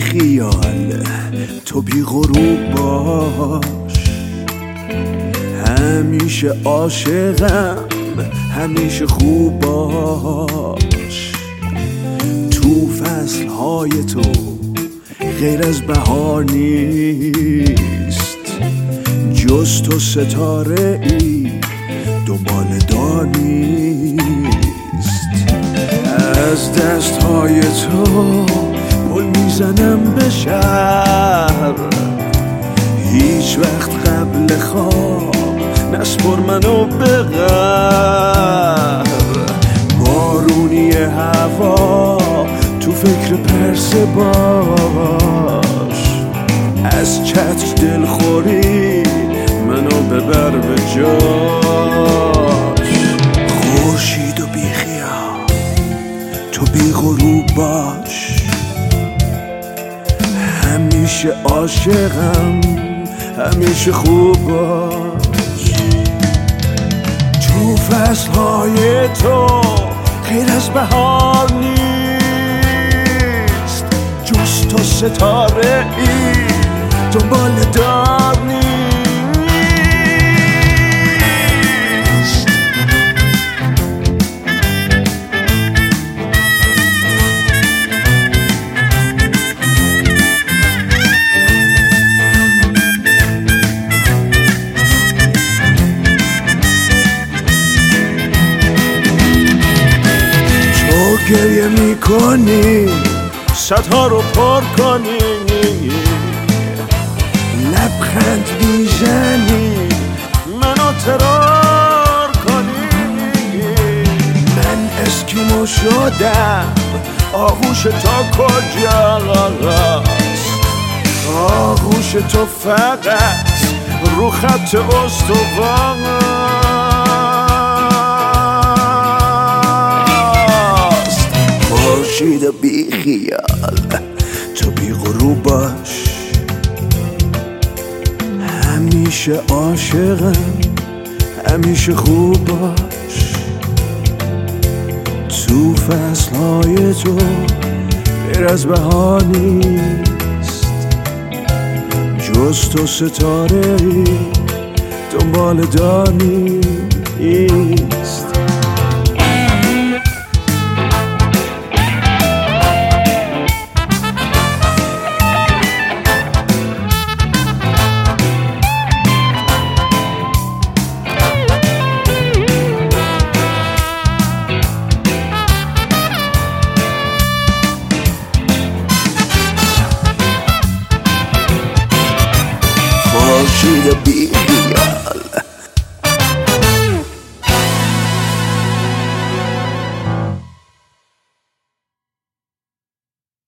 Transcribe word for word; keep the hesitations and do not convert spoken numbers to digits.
خیال، تو بی غروب باش. همیشه عاشقم، همیشه خوب باش. تو فصلهای تو غیر از بهار نیست، جز تو ستاره ای دنبال دار نیست. از دستهای تو پل میزنم به شهر، هیچ وقت قبل خواب نسپر منو به غر. بارونی هوا تو فکر پرسه باش، از چتر دلخوری منو ببر به جاش. خورشید و بی خیال، تو بی غروب باش. همیشه عاشقم، همیشه خوب باش. تو فصلهای تو غیر از بهار نیست، جز تو ستاره ای دنبال دار نیست. گریه میکنی صدها رو پر کنی، لبخند میزنی منو ترار کنی. من اسکیمو شدم، آغوش تا کجاست؟ آغوش تو فقط رو خط استوانه. خورشید و بی خیال، تو بی غروب باش. همیشه عاشقم، همیشه خوب باش. تو فصلهای تو غیر از بهار نیست، جز تو ستاره ای دنبال دار نیست. خورشید بی